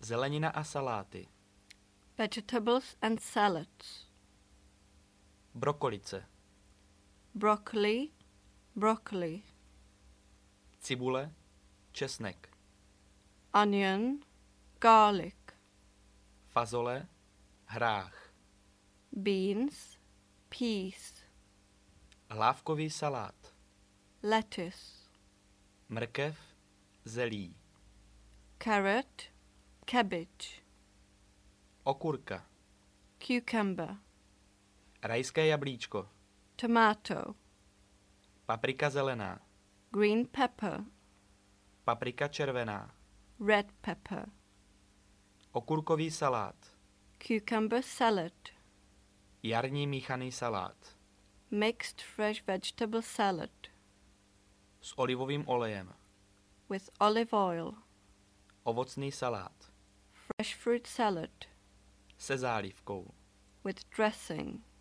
Zelenina a saláty. Vegetables and salads. Brokolice. Broccoli, broccoli. Cibule, česnek. Onion, garlic. Fazole, hrách. Beans, peas. Hlávkový salát. Lettuce. Mrkev, zelí. Carrot, cabbage. Okurka. Cucumber. Rajské jablíčko. Tomato. Paprika zelená. Green pepper. Paprika červená. Red pepper. Okurkový salát. Cucumber salad. Jarní míchaný salát. Mixed fresh vegetable salad. S olivovým olejem. With olive oil. Ovocný salát. Fresh fruit salad. Se zálivkou. With dressing.